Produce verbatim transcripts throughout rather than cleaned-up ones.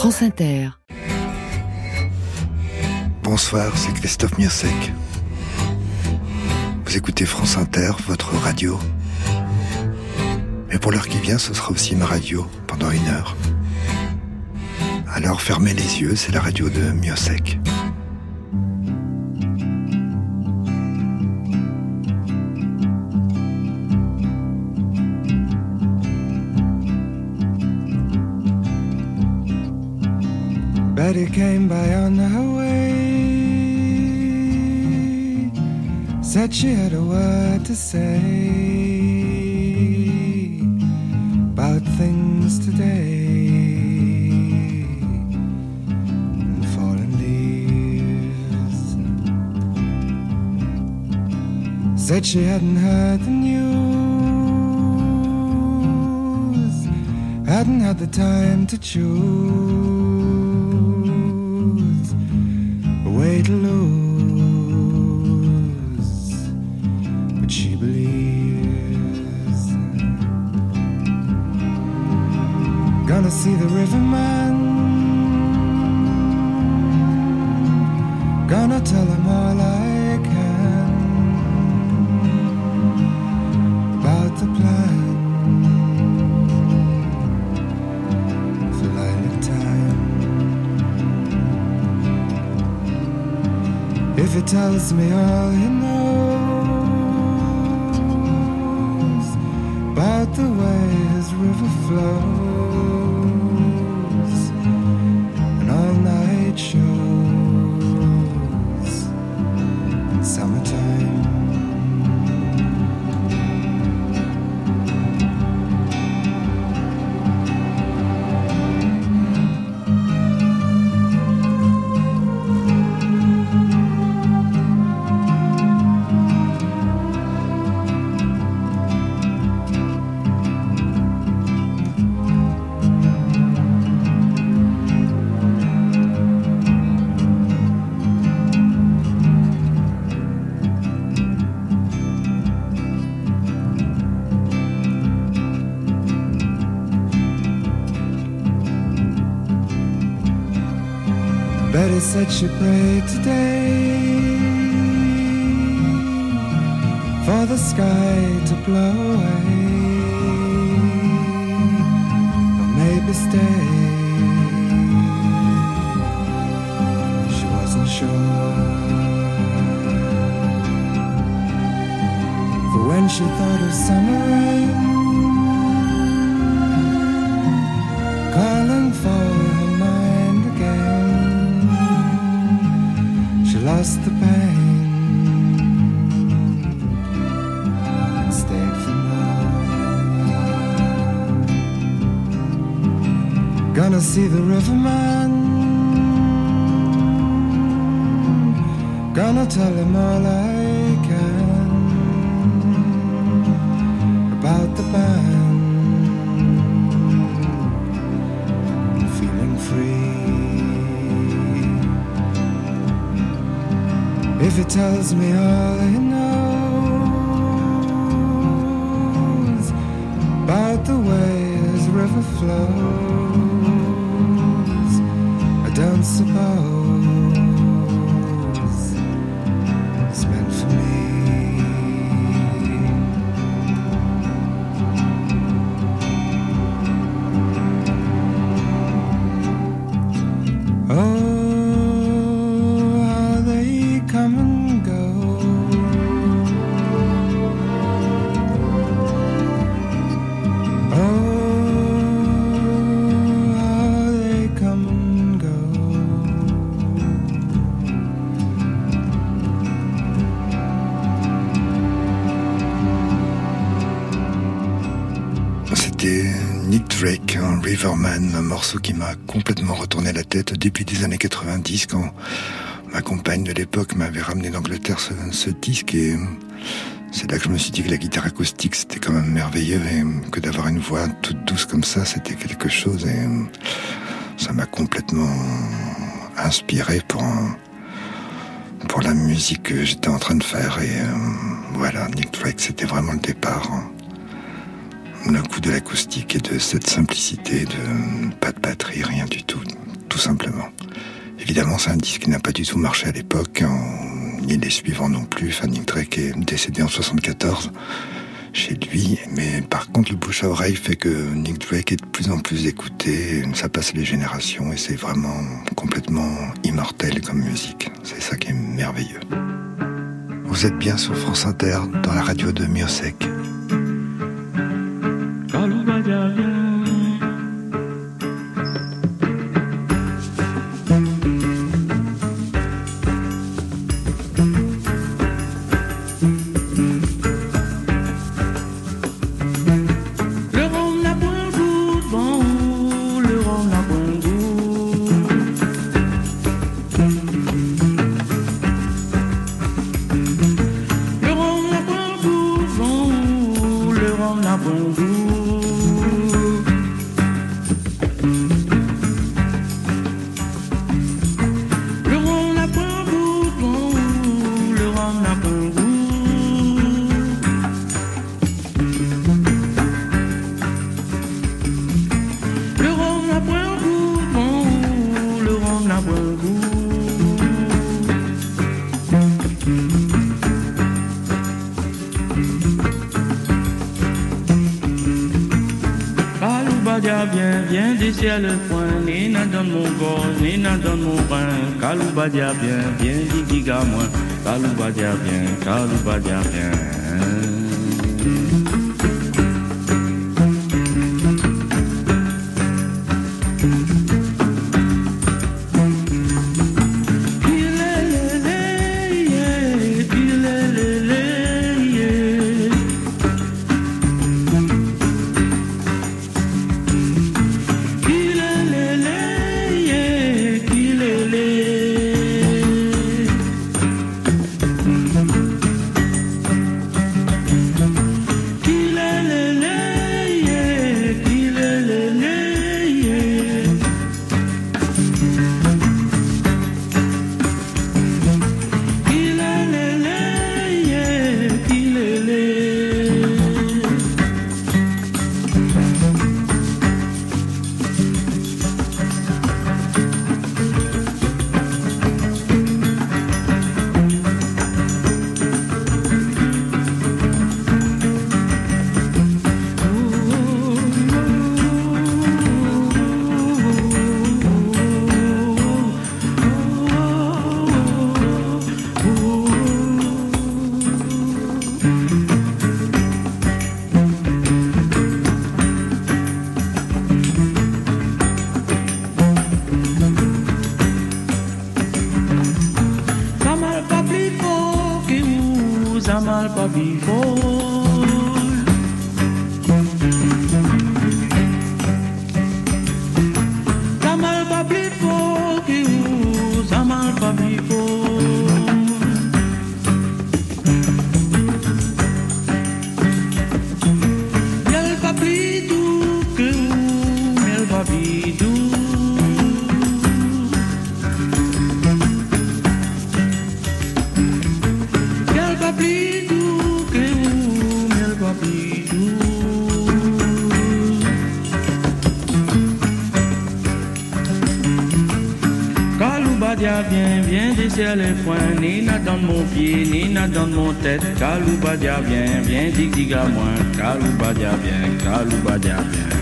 France Inter. Bonsoir, c'est Christophe Miossec. Vous écoutez France Inter, votre radio. Mais pour l'heure qui vient, ce sera aussi ma radio, pendant une heure. Alors fermez les yeux, c'est la radio de Miossec. Betty came by on her way, said she had a word to say about things today and fallen leaves. Said she hadn't heard the news, hadn't had the time to choose way to lose, but she believes. Gonna see the riverman, gonna tell him all I can about the plan for lilac time. If he tells me all he knows about the way his river flows and all night shows in summertime. Betty said she prayed today for the sky to blow away, or maybe stay. She wasn't sure, for when she thought of summer rain calling for her mind again, lost the pain and stayed for more. Gonna see the riverman, gonna tell him all I can about the band, feeling free. If he tells me all he knows about the way his river flows, I don't suppose it's meant for me. Oh, come and go. Oh, how they come and go. C'était Nick Drake, un Riverman, un morceau qui m'a complètement retourné la tête au début des années quatre-vingt-dix, quand ma compagne de l'époque m'avait ramené d'Angleterre ce, ce disque, et c'est là que je me suis dit que la guitare acoustique c'était quand même merveilleux, et que d'avoir une voix toute douce comme ça c'était quelque chose, et ça m'a complètement inspiré pour, pour la musique que j'étais en train de faire. Et euh, voilà, Nick Drake, c'était vraiment le départ. Le coup de l'acoustique et de cette simplicité, de pas de batterie, rien du tout. tout simplement. Évidemment, c'est un disque qui n'a pas du tout marché à l'époque, en... ni les suivants non plus. Enfin, Nick Drake est décédé en soixante-quatorze chez lui, mais par contre, le bouche à oreille fait que Nick Drake est de plus en plus écouté, ça passe les générations et c'est vraiment complètement immortel comme musique. C'est ça qui est merveilleux. Vous êtes bien sur France Inter, dans la radio de Miosek. Le point, Nina donne mon gorge, Nina donne mon pain, Kalouba dia bien, bien, digiga moi, Kalouba dia bien, Kalouba dia bien. Bien, bien desserre les poings, Nina donne mon pied, Nina donne mon tête, Kalouba dia bien, bien dig dig à moi, Kalouba dia bien, Kalouba dia bien.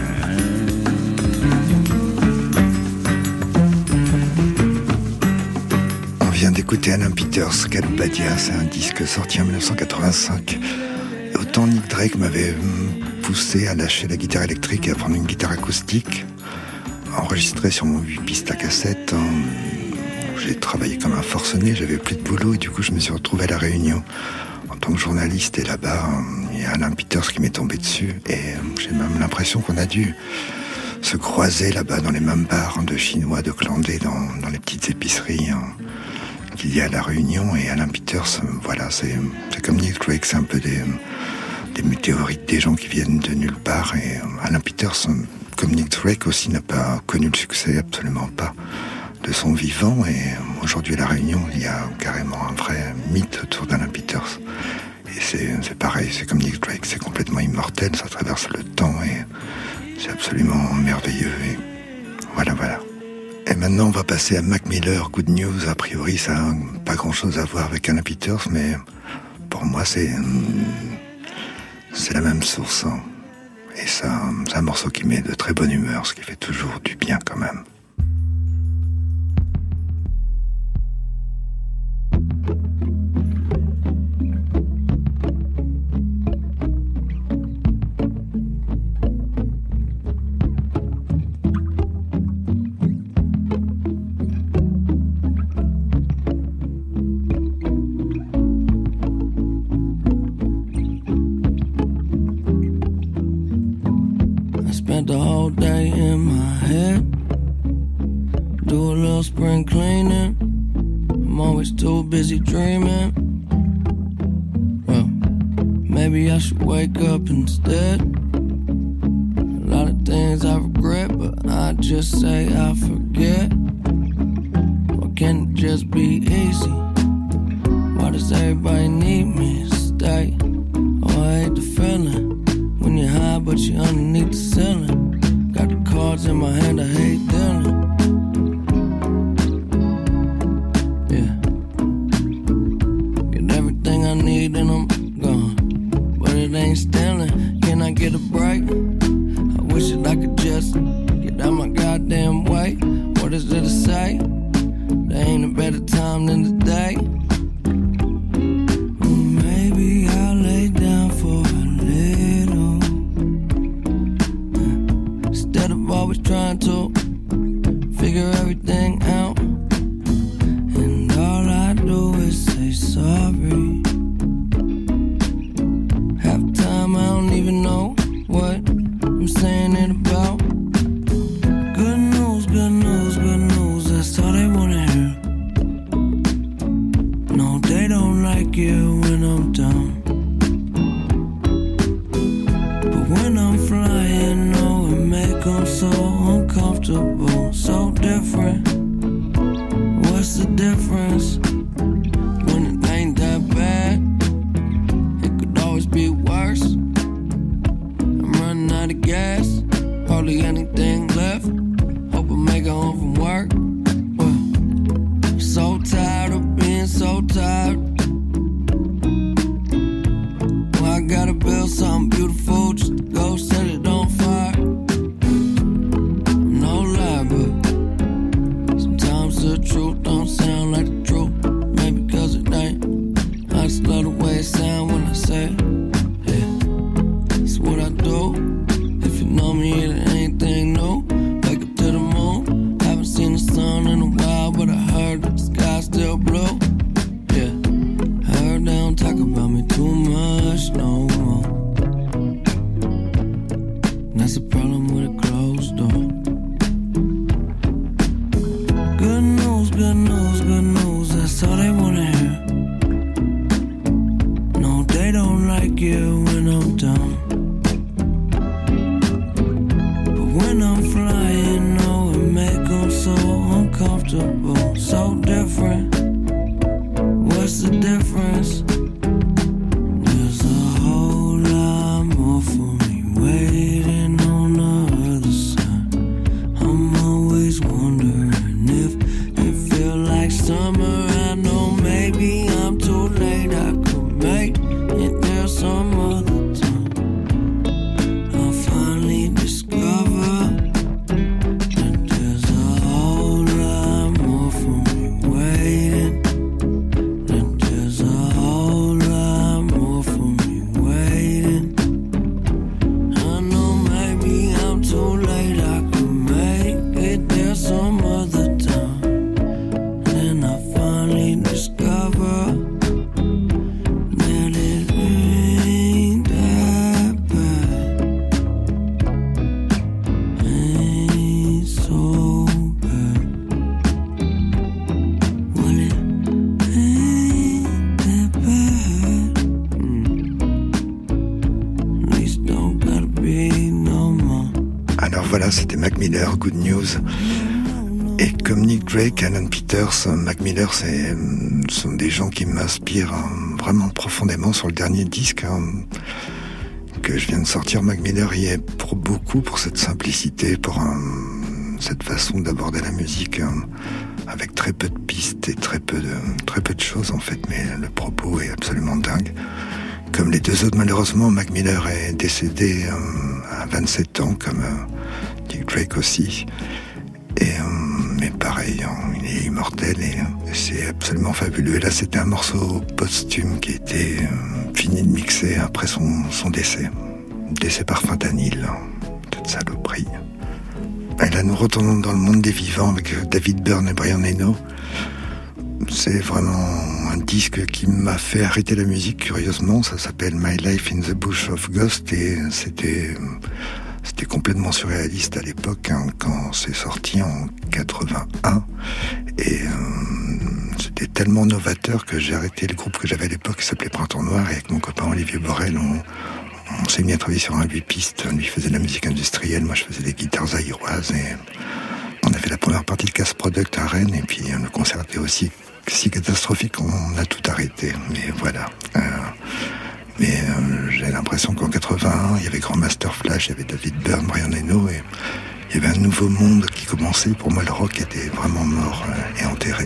On vient d'écouter Alain Peters, Kalouba dia, c'est un disque sorti en dix-neuf cent quatre-vingt-cinq. Et autant Nick Drake m'avait poussé à lâcher la guitare électrique et à prendre une guitare acoustique, enregistrée sur mon huit pistes à cassette. Hein. J'ai travaillé comme un forcené, j'avais plus de boulot et du coup je me suis retrouvé à La Réunion en tant que journaliste et là-bas il y a Alain Peters qui m'est tombé dessus et j'ai même l'impression qu'on a dû se croiser là-bas dans les mêmes bars de chinois, de clandés, dans, dans les petites épiceries hein, qu'il y a à La Réunion. Et Alain Peters, voilà, c'est, c'est comme Nick Drake, c'est un peu des, des météorites, des gens qui viennent de nulle part. Et Alain Peters, comme Nick Drake aussi, n'a pas connu le succès, absolument pas, de son vivant. Et aujourd'hui à La Réunion, il y a carrément un vrai mythe autour d'Alain Peters. Et c'est, c'est pareil, c'est comme Nick Drake, c'est complètement immortel, ça traverse le temps et c'est absolument merveilleux. Et voilà, voilà. M maintenant on va passer à Mac Miller, Good News. A priori ça n'a pas grand chose à voir avec Alan Peters, mais pour moi c'est c'est la même source, hein. Et ça, c'est un morceau qui met de très bonne humeur, ce qui fait toujours du bien quand même. The whole day in my head, do a little spring cleaning. I'm always too busy dreaming. Well, maybe I should wake up instead. A lot of things I regret, but I just say I forget. Why can't it just be easy? Why does everybody need me to stay? Oh, I hate the feeling when you're high but you're underneath the ceiling. Got the cards in my hand, I hate dealing. Yeah. Get everything I need and I'm gone, but it ain't stealing. Can I get a break? I wish that I could just get out my goddamn way. What is there to say? There ain't a better time than today. Maybe I'll lay down for a little, instead of always trying to figure everything out. And all I do is say sorry. Half the time I don't even know what I'm saying it about. Good news, good news, good news, that's all they wanna hear. No, they don't like it when I'm down, but when I'm flying, oh, it make them so uncomfortable, so different. What's the difference? When it ain't that bad, it could always be worse. I'm running out of gas, hardly anything left. Hope I make it home from work. Well, I'm so tired of being so tired. Well, I gotta build something beautiful just to go set it on fire. No lie, but sometimes the truth don't sound like the truth. Maybe cause it ain't. I just love the way it sound when I say it. Yeah, it's what I do. If you know me, it ain't anything new. Wake up to the moon. Haven't seen the sun in a while, but I heard that the sky's still blue. Yeah, I heard they don't talk about me too much no more. And that's the problem with a closed door. Good news, good news, good news, that's all they wanna hear. No, they don't like it when I'm down, but when I'm flying, oh, it make them so uncomfortable, so different. What's the difference? There's a whole lot more for me waiting on the other side. I'm always wondering if it feel like summer. I know maybe I'm too late, I could make it there some other time. I'll finally discover that there's a whole lot more for me waiting. That there's a whole lot more for me waiting. I know maybe I'm too late, I could make it there some other time. Then I finally discover that it ain't that bad. Ain't so bad. Well, it ain't that bad. Mm. At least don't gotta be no more. Alors voilà, c'était Mac Miller, Good News. Et comme Nick Drake, Alan Peters, Mac Miller, c'est, sont des gens qui m'inspirent hein, vraiment profondément sur le dernier disque hein, que je viens de sortir. Mac Miller y est pour beaucoup, pour cette simplicité, pour un, cette façon d'aborder la musique euh, avec très peu de pistes et très peu de, très peu de choses en fait, mais le propos est absolument dingue. Comme les deux autres, malheureusement, Mac Miller est décédé euh, à vingt-sept ans, comme euh, Dick Drake aussi. Et, euh, mais pareil, hein, il est immortel et, et c'est absolument fabuleux. Et là, c'était un morceau posthume qui était euh, fini de mixer après son, son décès. Décès par fentanyl, cette saloperie. Et là, nous retournons dans le monde des vivants avec David Byrne et Brian Eno. C'est vraiment un disque qui m'a fait arrêter la musique, curieusement. Ça s'appelle My Life in the Bush of Ghost et c'était, c'était complètement surréaliste à l'époque, hein, quand c'est sorti en quatre-vingt-un. Et euh, c'était tellement novateur que j'ai arrêté le groupe que j'avais à l'époque qui s'appelait Printemps Noir. Et avec mon copain Olivier Borel, on, on s'est mis à travailler sur un huit pistes. Lui faisait de la musique industrielle, moi je faisais des guitares zaïroises. Et on a fait la première partie de Casse Product à Rennes. Et puis le concert était aussi si catastrophique, on a tout arrêté. Mais voilà. Euh, mais euh, j'ai l'impression qu'en quatre-vingt-un, il y avait Grandmaster Flash, il y avait David Byrne, Brian Eno, et il y avait un nouveau monde qui commençait. Pour moi, le rock était vraiment mort euh, et enterré.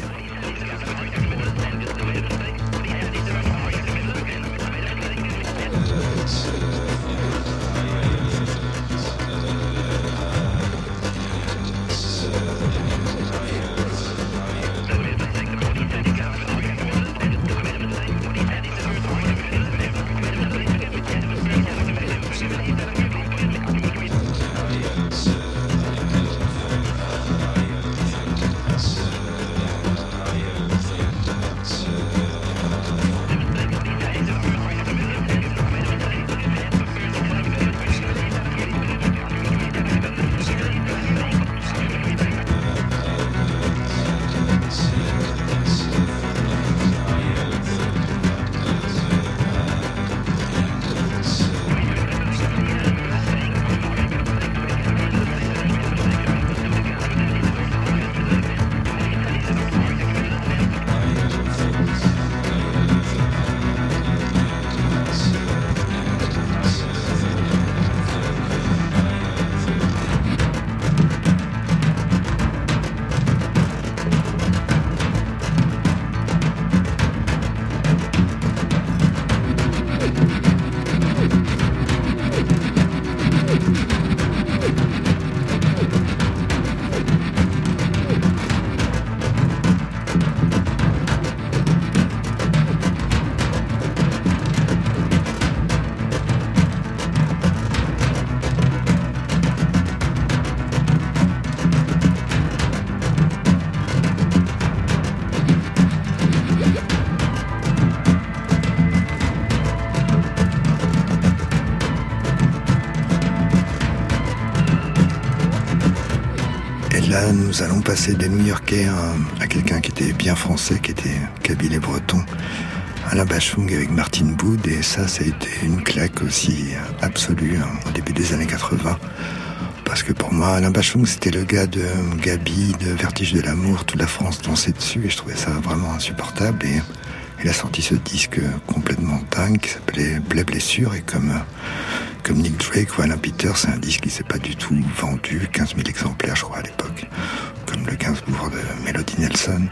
Là, nous allons passer des New-Yorkais à, à quelqu'un qui était bien français, qui était kabyle et breton, Alain Bachung avec Martine Boud, et ça, ça a été une claque aussi absolue hein, au début des années quatre-vingts. Parce que pour moi, Alain Bachung, c'était le gars de Gabi, de Vertige de l'amour, toute la France dansait dessus, et je trouvais ça vraiment insupportable. Et il a sorti ce disque complètement dingue qui s'appelait Blé Blessure, et comme... Comme Nick Drake ou Alain Peters, c'est un disque qui s'est pas du tout vendu, quinze mille exemplaires je crois à l'époque, comme le Gainsbourg de Melody Nelson.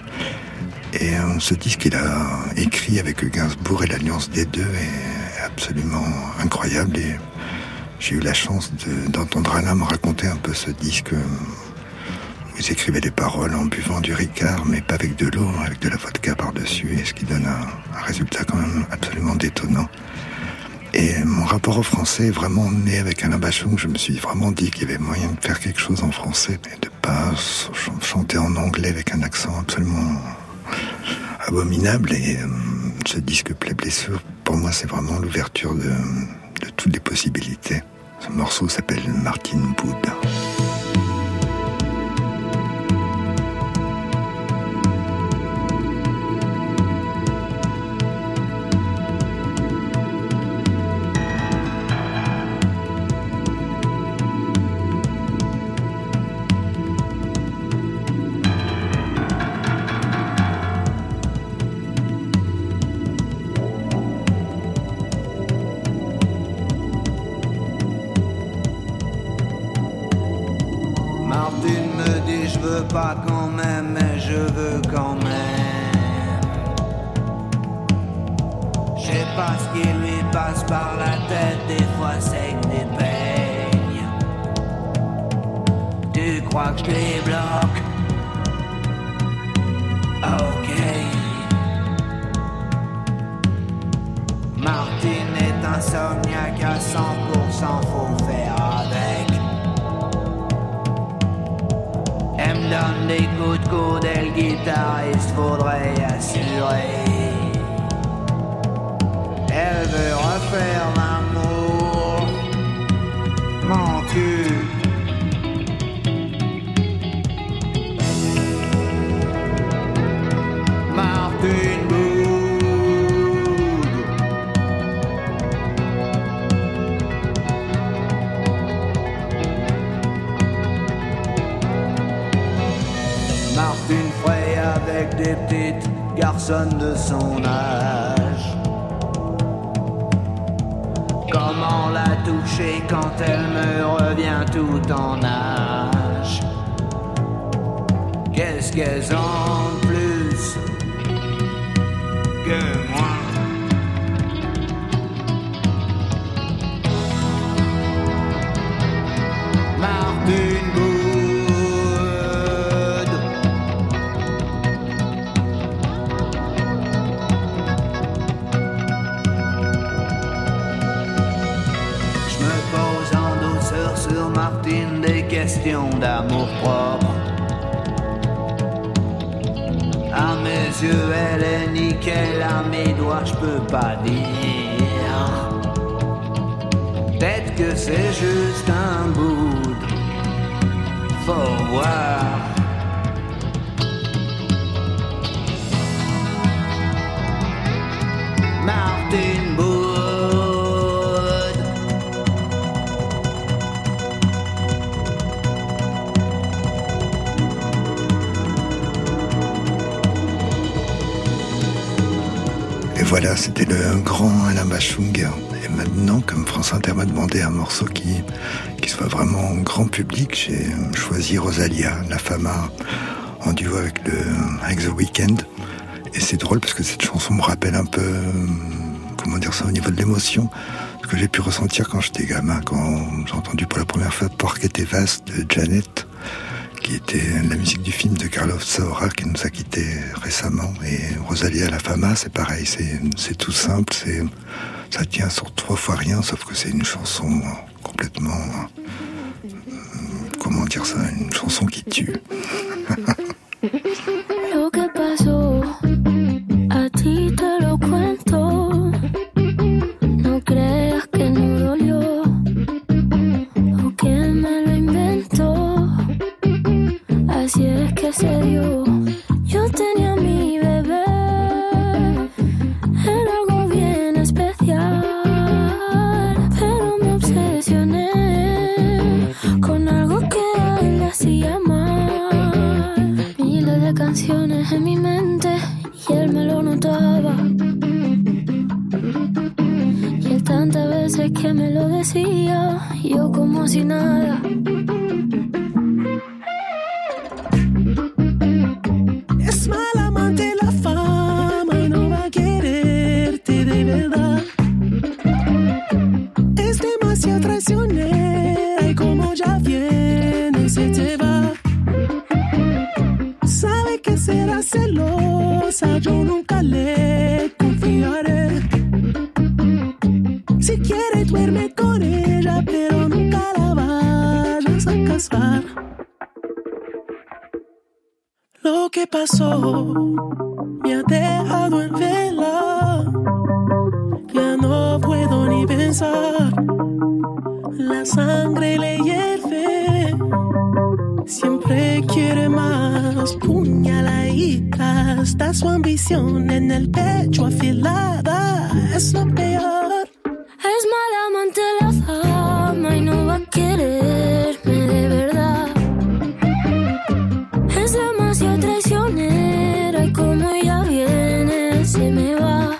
Et euh, ce disque il a écrit avec Gainsbourg et l'alliance des deux est absolument incroyable. Et j'ai eu la chance de, d'entendre Alain me raconter un peu ce disque où ils écrivaient des paroles en buvant du Ricard, mais pas avec de l'eau, avec de la vodka par-dessus, et ce qui donne un, un résultat quand même absolument détonnant. Et mon rapport au français est vraiment né avec Alain Bachung. Je me suis vraiment dit qu'il y avait moyen de faire quelque chose en français et de pas ch- chanter en anglais avec un accent absolument abominable. Et euh, ce disque Blé Blessure, pour moi, c'est vraiment l'ouverture de, de toutes les possibilités. Ce morceau s'appelle Martine Boud. pas ce qui lui passe par la tête, des fois c'est que des peignes. Tu crois que je les bloque? Ok. Martine est insomniaque à cent pour cent, faut faire avec. Elle me donne des coups de coude et le guitariste, faudrait assurer. Elle veut refaire l'amour, mon cul. Martine Boud. Martine Frey avec des petites garçonnes de son âge. Comment la toucher quand elle me revient tout en âge? Qu'est-ce qu'elles ont de plus que moi? Martine Boud. Je me pose en douceur sur Martine des questions d'amour propre. À mes yeux, elle est nickel, à mes doigts, je peux pas dire. Peut-être que c'est juste un bout, faut voir. Martine Boud. Et voilà, c'était le grand Alain Bachung. Et maintenant, comme France Inter m'a demandé un morceau qui, qui soit vraiment grand public, j'ai choisi Rosalia, La Fama, en duo avec, le, avec The Weeknd. Et c'est drôle parce que cette chanson me rappelle un peu, comment dire ça, au niveau de l'émotion, ce que j'ai pu ressentir quand j'étais gamin, quand j'ai entendu pour la première fois Porque te vas de Janet, qui était la musique du film de Carlos Saura qui nous a quittés récemment. Et Rosalia La Fama, c'est pareil, c'est, c'est tout simple, c'est, ça tient sur trois fois rien, sauf que c'est une chanson complètement, comment dire ça, une chanson qui tue. Lo que pasó, a ti te lo cuento. No creas que no dolió o que me lo inventó. Así es que se dio. Yo tenía a mi bebé, era algo bien especial, pero me obsesioné con algo que a él le hacía mal. Miles de canciones en mi mente y él me lo notaba. Y él tantas veces que me lo decía, yo como si nada. Es mala amante la fama y no va a quererte de verdad. Es demasiado traicionera y como ya viene se te va. Sabe que será celosa, yo nunca le confiaré. Si quiere duerme con ella, pero nunca la vayas a casar. Lo que pasó me ha dejado en vela. Ya no puedo ni pensar. La sangre le hierve. Siempre quiere más. Puñaladita. Está su ambición en el pecho afilada. Es lo peor. Es mala amante la fama y no va a quererme de verdad. Es demasiado traicionera y como ella viene se me va.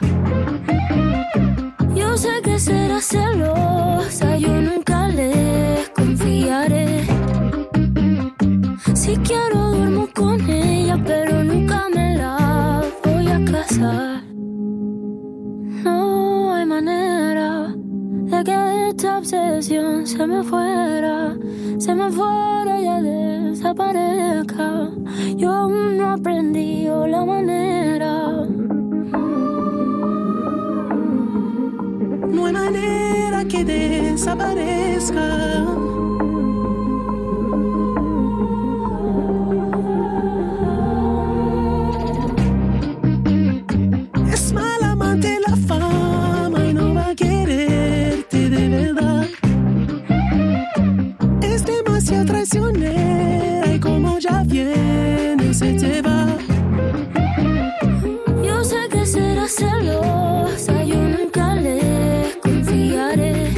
Yo sé que será celosa, yo nunca le confiaré. Si quiero duermo con ella, pero nunca me la voy a casar. No me fuera, se me fuera y ya desaparezca. Yo aún no he aprendido la manera. No hay manera que desaparezca. Es mal amante la fama y no va a quererte de verdad. Es demasiado traicionera y como ya viene se te va. Yo sé que será celosa, yo nunca le confiaré.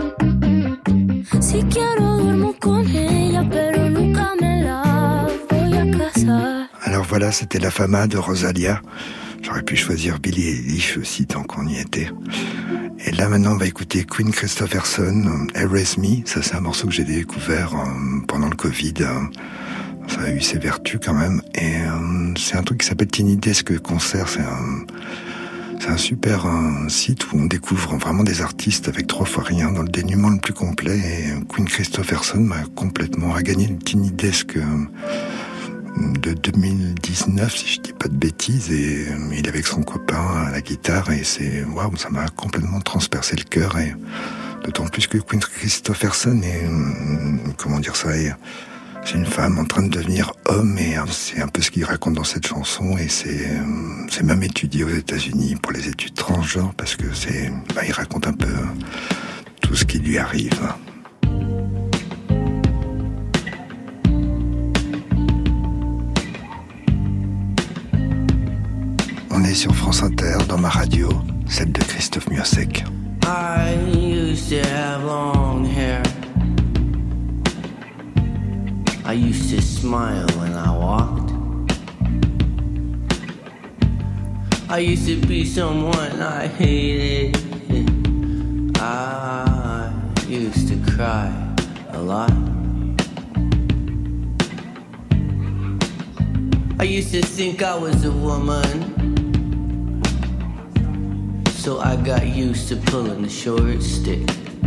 Si quiero duermo con ella, pero nunca me la voy a casar. Alors voilà, c'était La Fama de Rosalia. J'aurais pu choisir Billie Eilish aussi tant qu'on y était. Et là maintenant on va écouter Queen Christopherson, Erase Me. Ça c'est un morceau que j'ai découvert euh, pendant le Covid. Euh, ça a eu ses vertus quand même. Et euh, c'est un truc qui s'appelle Tiny Desk Concert. C'est un, c'est un super un site où on découvre vraiment des artistes avec trois fois rien dans le dénuement le plus complet. Et Queen Christopherson m'a complètement a gagné le Tiny Desk euh, de deux mille dix-neuf, si je dis pas de bêtises, et euh, il est avec son copain à la guitare, et c'est waouh, ça m'a complètement transpercé le cœur, et d'autant plus que Queen Christopherson est, euh, comment dire ça, est, c'est une femme en train de devenir homme, et euh, c'est un peu ce qu'il raconte dans cette chanson, et c'est, euh, c'est même étudié aux États-Unis pour les études transgenres, parce que c'est, bah, il raconte un peu tout ce qui lui arrive. On est sur France Inter, dans ma radio, celle de Christophe Miossec. I used to have long hair. I used to smile when I walked. I used to be someone I hated. I used to cry a lot. I used to think I was a woman, so I got used to pulling the short stick.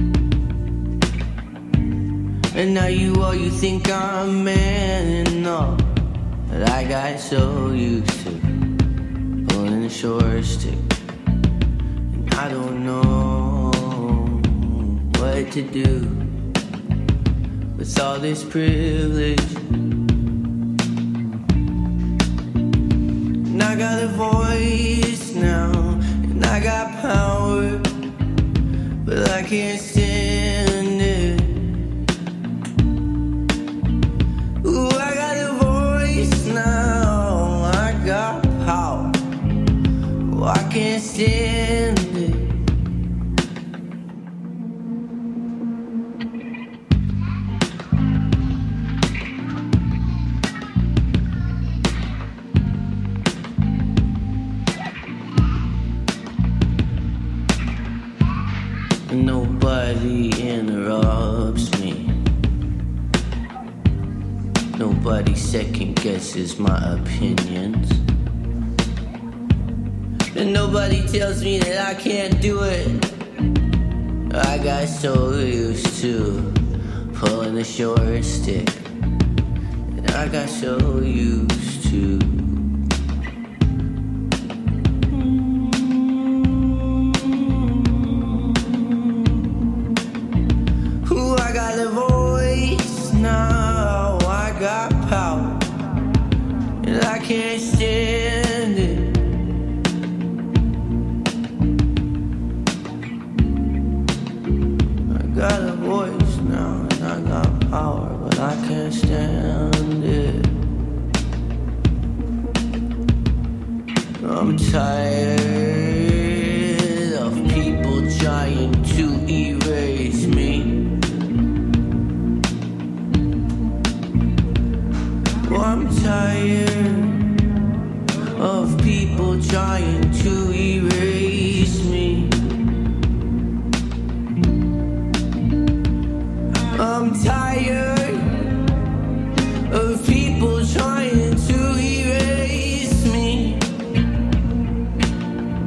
And now you all you think I'm man enough, but I got so used to pulling the short stick. And I don't know what to do with all this privilege. And I got a voice now, and I got power, but I can't stand it. Ooh, I got a voice now, I got power, oh, I can't stand it. Nobody interrupts me. Nobody second guesses my opinions. And nobody tells me that I can't do it. I got so used to pulling the short stick. And I got so used to can't stand it. I got a voice now and I got power, but I can't stand it. I'm tired of people trying to erase me. I'm tired of people trying to erase me. I'm tired of people trying to erase me.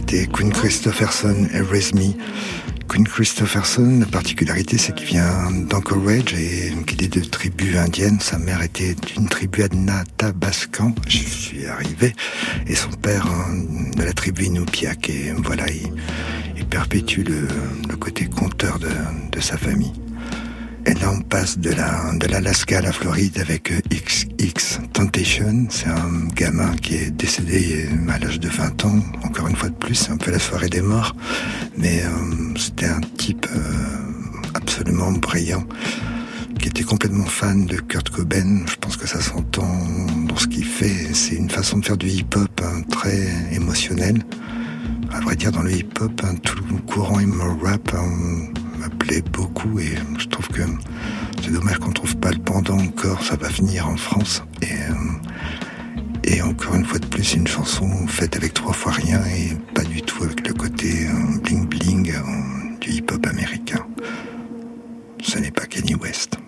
c'était Queen Christopherson et Raise Me. Queen Christopherson, la particularité, c'est qu'il vient d'Anchorage et qu'il est de tribu indienne. Sa mère était d'une tribu Athabascan, je suis arrivé, et son père de la tribu Inupiaq. Et voilà, il, il perpétue le, le côté conteur de, de sa famille. Et là, on passe de la de l'Alaska à la Floride avec X X Temptation. C'est un gamin qui est décédé à l'âge de vingt ans. Encore une fois de plus, c'est un peu la soirée des morts. Mais euh, c'était un type euh, absolument brillant, qui était complètement fan de Kurt Cobain. Je pense que ça s'entend dans ce qu'il fait. C'est une façon de faire du hip-hop hein, très émotionnel. À vrai dire, dans le hip-hop, hein, tout le courant emo rap hein, me plaît beaucoup et je trouve que c'est dommage qu'on trouve pas le pendant encore. Ça va venir en France et euh, et encore une fois de plus une chanson faite avec trois fois rien et pas du tout avec le côté euh, bling bling euh, du hip-hop américain. Ce n'est pas Kanye West.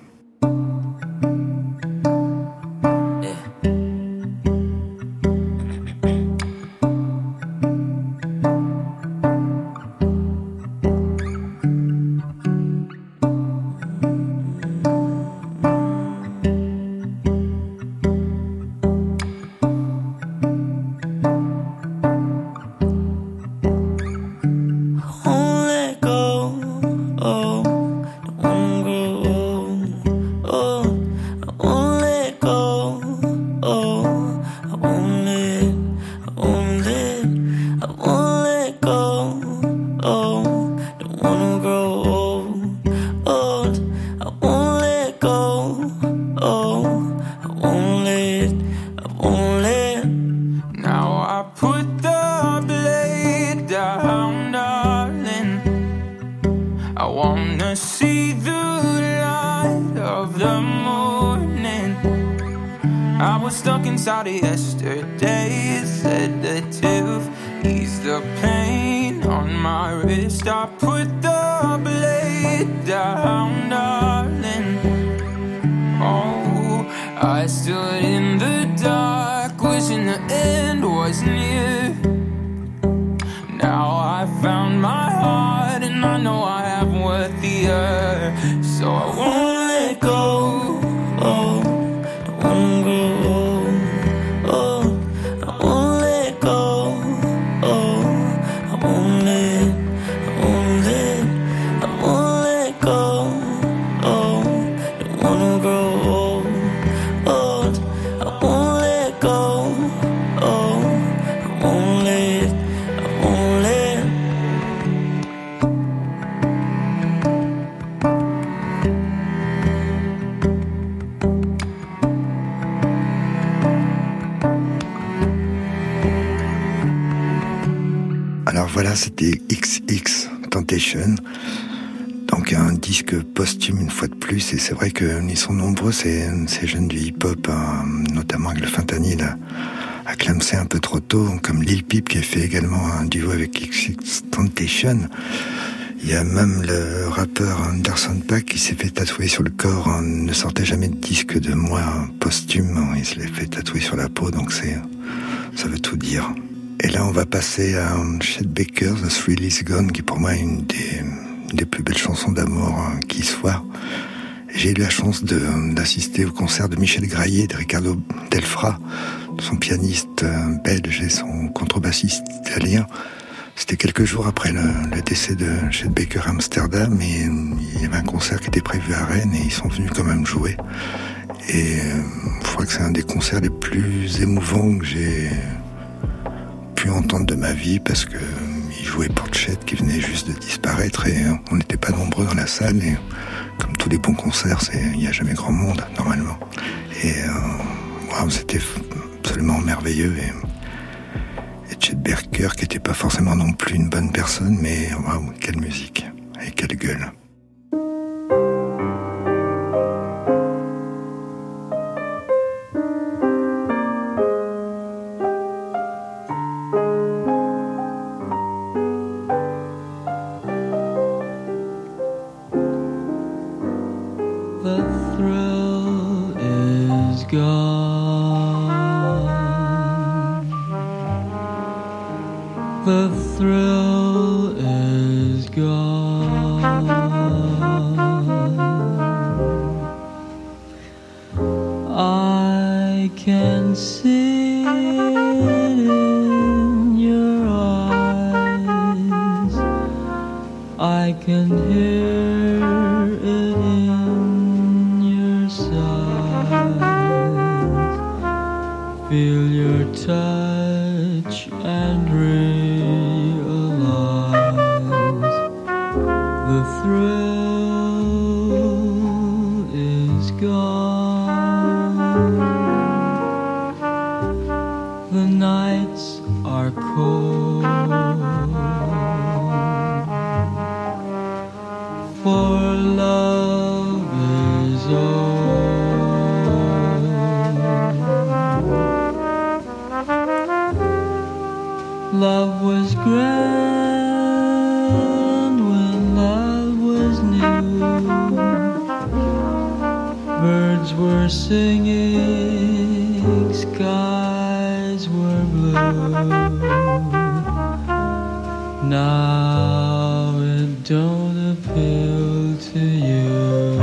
C'était X X Temptation, donc un disque posthume une fois de plus, et c'est vrai qu'ils sont nombreux ces, ces jeunes du hip-hop, hein, notamment avec le fentanyl à, à clamser un peu trop tôt, comme Lil Peep qui a fait également un duo avec X X Temptation. Il y a même le rappeur Anderson .Paak qui s'est fait tatouer sur le corps, hein, ne sortait jamais de disque de moi posthume, hein, il se l'est fait tatouer sur la peau, donc c'est, ça veut tout dire. Et là, on va passer à Chet Baker, The Thrill Is Gone, qui pour moi est une des, une des plus belles chansons d'amour hein, qui soit. J'ai eu la chance de, d'assister au concert de Michel Graillet et de Ricardo Delfra, son pianiste belge et son contrebassiste italien. C'était quelques jours après le, le décès de Chet Baker à Amsterdam, et il y avait un concert qui était prévu à Rennes et ils sont venus quand même jouer. Et euh, je crois que c'est un des concerts les plus émouvants que j'ai pu entendre de ma vie, parce que il jouait pour Chet qui venait juste de disparaître et on n'était pas nombreux dans la salle, et comme tous les bons concerts, c'est, il n'y a jamais grand monde normalement, et euh, wow, c'était absolument merveilleux. Et, et Chet Baker qui n'était pas forcément non plus une bonne personne, mais wow, quelle musique et quelle gueule. The thrill is gone. I can see it in your eyes. I can hear it in your sighs. Feel your touch and realize the thrill is gone. The nights are cold, for love is old. Love was grand when love was new. Birds were singing, skies were blue. Now it don't appeal to you.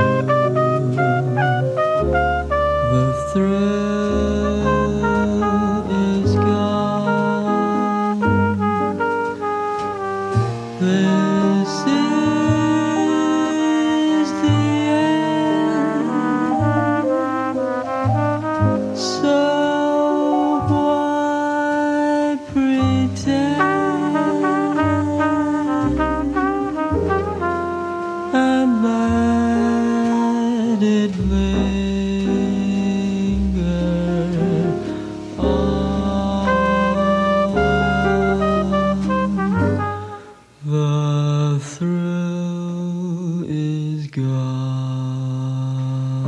The thrill is gone. This is the end. So why pretend and let it linger on? The thrill is gone.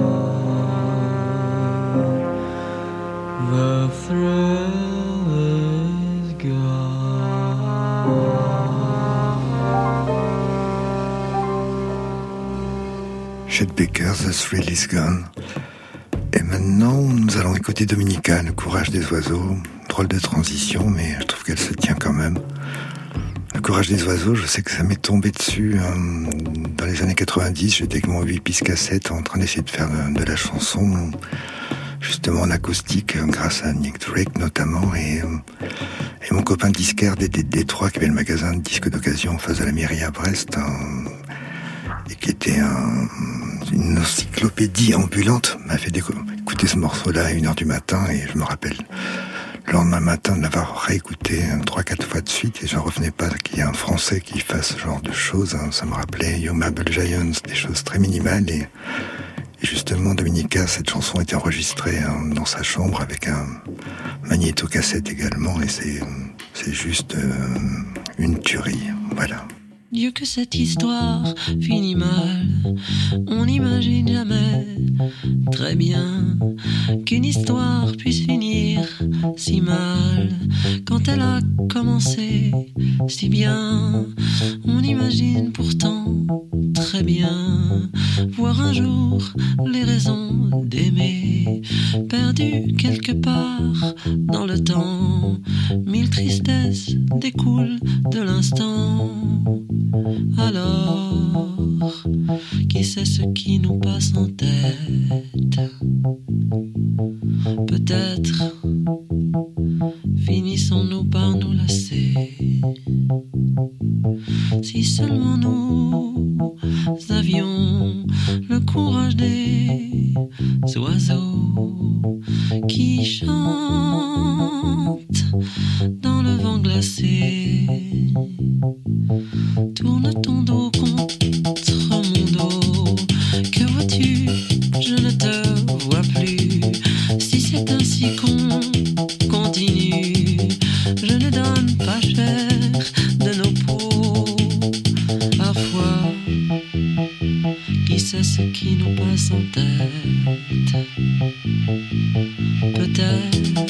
The thrill is gone. Chet Baker, The Thrill is Gone. Et maintenant, nous allons écouter Dominica, Le courage des oiseaux. Drôle de transition, mais je trouve qu'elle se tient quand même. Le courage des oiseaux, je sais que ça m'est tombé dessus hein, dans les années quatre-vingt-dix. J'étais avec mon huit pistes cassette en train d'essayer de faire de, de la chanson, justement en acoustique, grâce à Nick Drake notamment, et, et mon copain disquaire des Détroit qui avait le magasin de disques d'occasion en face de la mairie à Brest, hein, et qui était un, une encyclopédie ambulante, m'a fait écouter ce morceau-là à une heure du matin, et je me rappelle le lendemain matin de l'avoir réécouté trois, quatre fois de suite, et j'en revenais pas qu'il y ait un Français qui fasse ce genre de choses, hein. Ça me rappelait Yo Mabel Giants, des choses très minimales, et, et justement Dominica, cette chanson a été enregistrée hein, dans sa chambre avec un magnéto-cassette également, et c'est, c'est juste euh, une tuerie, voilà. Dieu que cette histoire finit mal, on n'imagine jamais très bien qu'une histoire puisse finir si mal. Quand elle a commencé si bien, on imagine pourtant très bien voir un jour les raisons d'aimer perdues quelque part dans le temps. Mille tristesses découlent de l'instant. Alors, qui sait ce qui nous passe en tête? Peut-être finissons-nous par nous lasser. Si seulement nous avions le courage des oiseaux qui chantent dans le vent glacé. Tourne ton dos contre mon dos. Que vois-tu? Je ne te vois plus. Si c'est ainsi qu'on continue, je ne donne pas cher de nos peaux. Parfois, qui sait ce qui nous passe en tête? Peut-être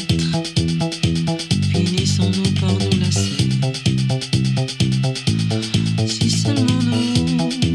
finissons-nous par nous lasser. Si seulement nous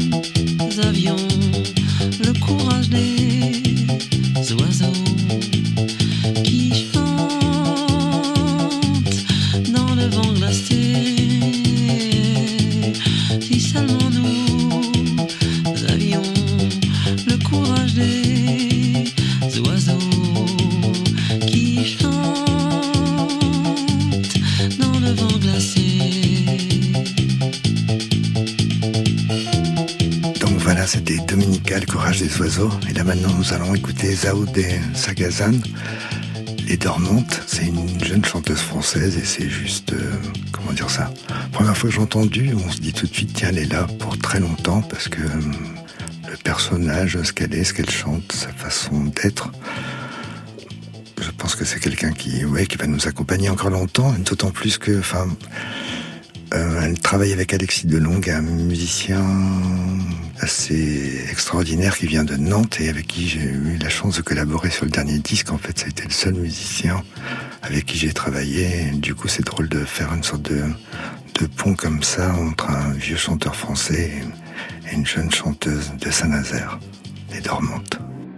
Malaga, le courage des oiseaux. Et là maintenant, nous allons écouter Zao de Sagazan, Les Dormantes. C'est une jeune chanteuse française et c'est juste, euh, comment dire ça, première fois que j'ai entendu, on se dit tout de suite, tiens, elle est là pour très longtemps parce que euh, le personnage, ce qu'elle est, ce qu'elle chante, sa façon d'être, je pense que c'est quelqu'un qui, ouais, qui va nous accompagner encore longtemps, d'autant plus que, enfin, euh, elle travaille avec Alexis Delongue, un musicien assez extraordinaire qui vient de Nantes et avec qui j'ai eu la chance de collaborer sur le dernier disque. En fait, ça a été le seul musicien avec qui j'ai travaillé. Et du coup, c'est drôle de faire une sorte de, de pont comme ça entre un vieux chanteur français et une jeune chanteuse de Saint-Nazaire, Les Dormantes.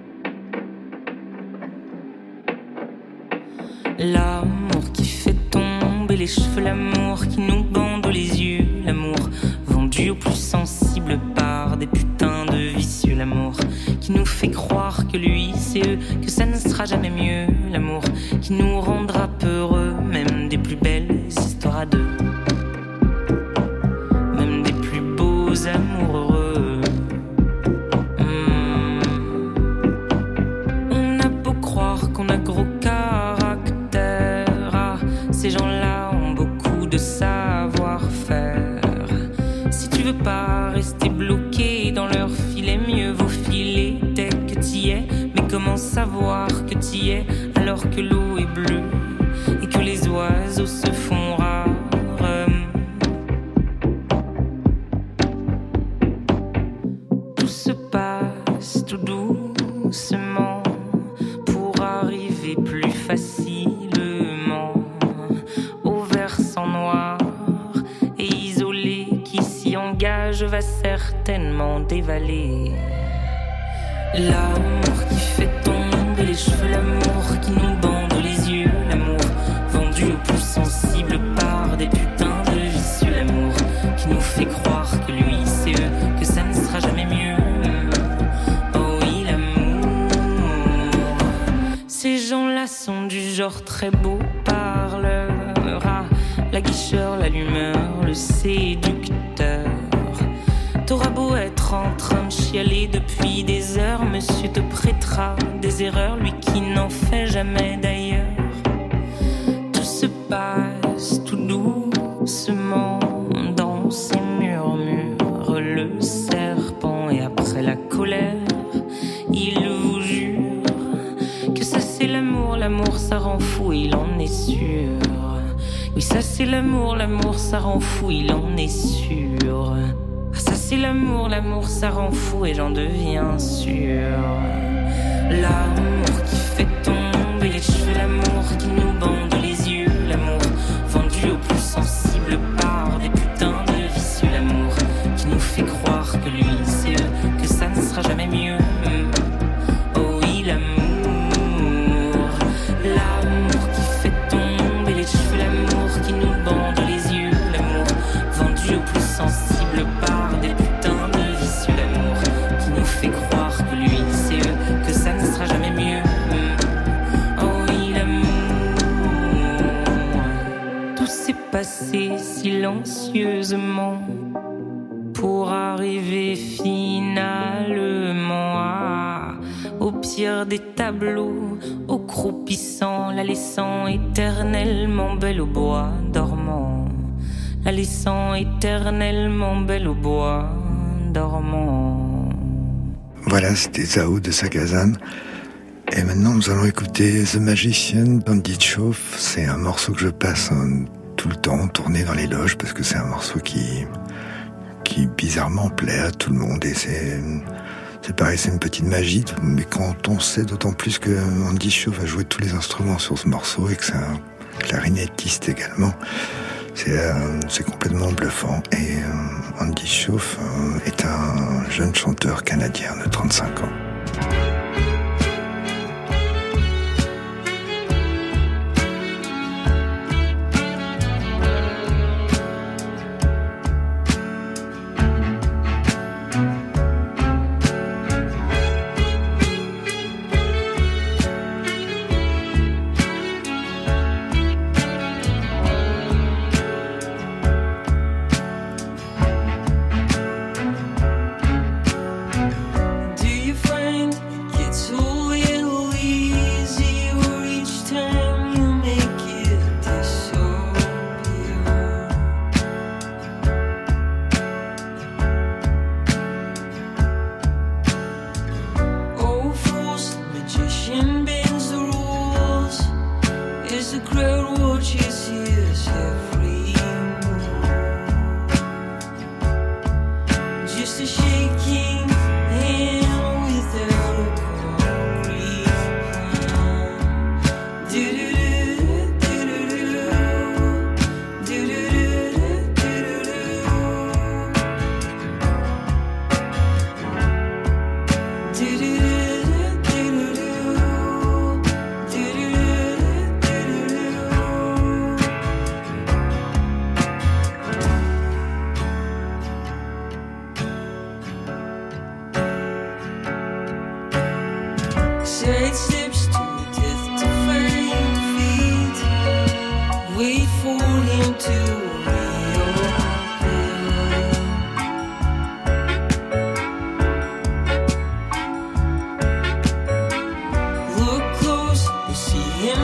L'amour qui fait tomber les cheveux, l'amour qui nous bande les yeux, l'amour vendu aux plus sensibles par des putains de vicieux, l'amour qui nous fait croire que lui c'est eux, que ça ne sera jamais mieux, l'amour qui nous rendra peureux, même des plus belles histoires à deux, même des plus beaux amours heureux. Mmh. On a beau croire qu'on a gros caractère, ces gens-là ont beaucoup de savoir-faire. Si tu veux pas rester bloqué dans leur filet, mieux vaut filer dès que t'y es. Mais comment savoir que t'y es alors que l'eau est bleue et que les oiseaux se font rares? Tout se passe tout doucement pour arriver plus facilement au versant noir et isolé qui s'y engage va certainement dévaler. L'amour qui fait tomber les cheveux, l'amour qui nous bande les yeux, l'amour vendu aux plus sensibles par des putains de vicieux, l'amour qui nous fait croire que lui c'est eux, que ça ne sera jamais mieux. Oh oui, l'amour. Ces gens-là sont du genre très beau parleur, ah, la guicheur, l'allumeur, le séducteur. T'auras beau être en train de chialer depuis des heures, monsieur te prêtera des erreurs, lui qui n'en fait jamais d'ailleurs. Tout se passe tout doucement dans ses murmures, le serpent et après la colère, il vous jure que ça c'est l'amour, l'amour ça rend fou, il en est sûr. Oui, ça c'est l'amour, l'amour ça rend fou, il en est sûr. Ça c'est l'amour, l'amour ça rend fou et j'en deviens sûr. L'amour qui fait tomber les cheveux, l'amour qui nous bande les yeux, l'amour vendu aux plus sensibles par des putains de vicieux, l'amour qui nous fait croire que lui c'est eux, que ça ne sera jamais mieux. Oh oui, l'amour. L'amour qui fait tomber les cheveux, l'amour qui nous bande les yeux, l'amour vendu aux plus sensibles par des putains de vicieux, l'amour qui nous fait croire que lui c'est eux, que ça ne sera jamais mieux. Oh oui, l'amour. Tout s'est passé silencieusement pour arriver finalement à, au pire des tableaux, au croupissant, la laissant éternellement belle au bois dormant, la laissant éternellement belle au bois dormant. Voilà, c'était Zao de Sagazan. Et maintenant, nous allons écouter The Magician d'Andy Chauffe. C'est un morceau que je passe hein, tout le temps, tourné dans les loges, parce que c'est un morceau qui, qui bizarrement plaît à tout le monde. Et c'est, c'est pareil, c'est une petite magie. Mais quand on sait d'autant plus que Andy Chauffe a joué tous les instruments sur ce morceau et que c'est un clarinettiste également, c'est, euh, c'est complètement bluffant. Et euh, Andy Chauffe euh, est un jeune chanteur canadien de trente-cinq ans. Do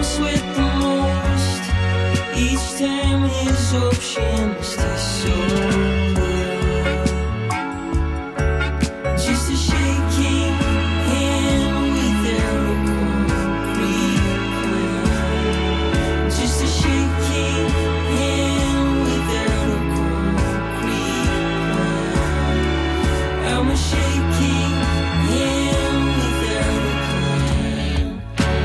lost with the most. Each time his options to surrender. Just a shaking hand without a concrete plan. Just a shaking hand without a concrete plan. I'm a shaking hand without a plan.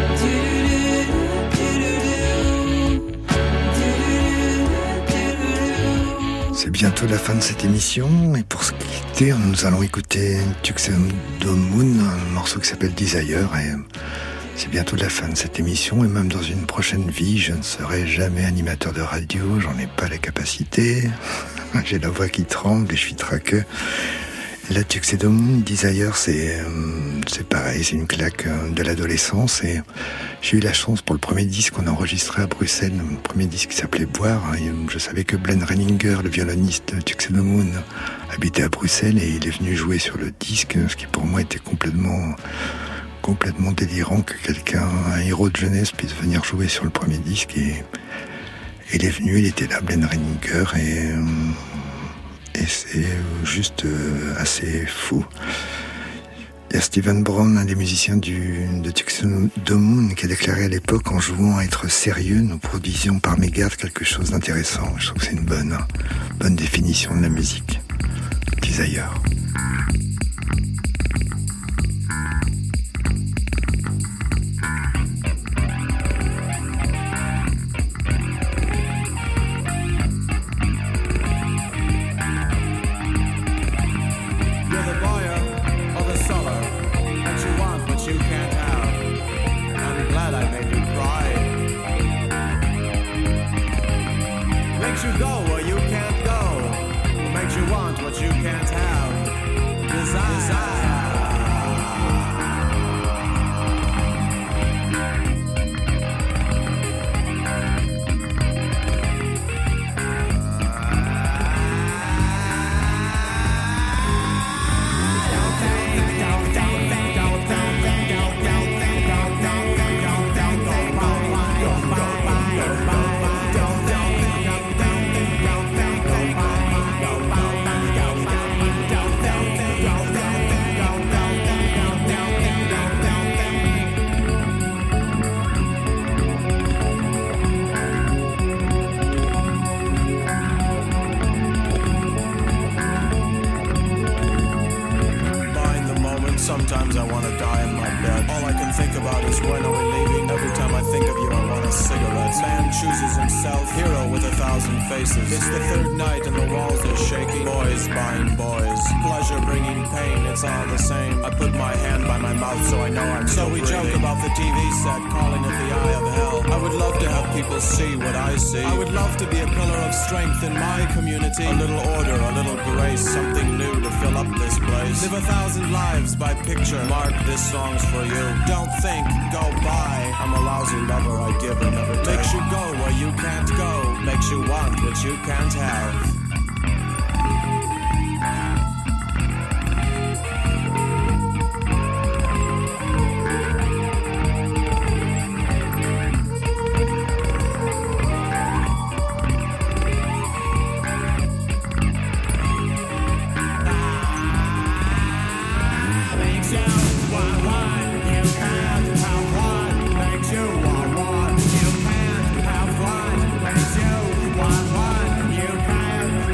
C'est bientôt la fin de cette émission et pour se quitter, nous allons écouter Tuxedo Moon, un morceau qui s'appelle Desire et c'est bientôt la fin de cette émission et même dans une prochaine vie, je ne serai jamais animateur de radio, j'en ai pas la capacité, j'ai la voix qui tremble et je suis traqueux. La Tuxedo Moon, Desire, c'est, c'est pareil, c'est une claque de l'adolescence et j'ai eu la chance pour le premier disque qu'on a enregistré à Bruxelles, le premier disque qui s'appelait Boire. Je savais que Glenn Renninger, le violoniste de Tuxedo Moon, habitait à Bruxelles et il est venu jouer sur le disque, ce qui pour moi était complètement, complètement délirant que quelqu'un, un héros de jeunesse puisse venir jouer sur le premier disque et, et il est venu, il était là, Glenn Renninger et... Et c'est juste assez fou. Il y a Steven Brown, un des musiciens du, de Tuxedo Moon, qui a déclaré à l'époque, en jouant à être sérieux, nous produisions par mégarde quelque chose d'intéressant. Je trouve que c'est une bonne, bonne définition de la musique. Desire. Sometimes I wanna die in my bed. All I can think about is when are we leaving. Every time I think of you I want a cigarette. Man chooses himself, hero with a thousand faces. It's the third night and the walls are shaking. Boys buying boys, pleasure bringing pain, it's all the same. I put my hand by my mouth so I know I'm So we breathing. Joke about the T V set, calling it the eye of hell. I would love to have people see what I see. I would love to be a pillar of strength in my community. A little order, a little grace, something new to fill up this place. Live a thousand lives by picture, mark this song's for you. Don't think, go by. I'm a lousy lover, I give and never take. Makes you go where you can't go, makes you want what you can't have. You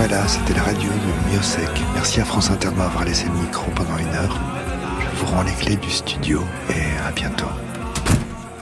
Voilà, c'était la radio de Miosec. Merci à France Inter de m'avoir laissé le micro pendant une heure. Je vous rends les clés du studio et à bientôt.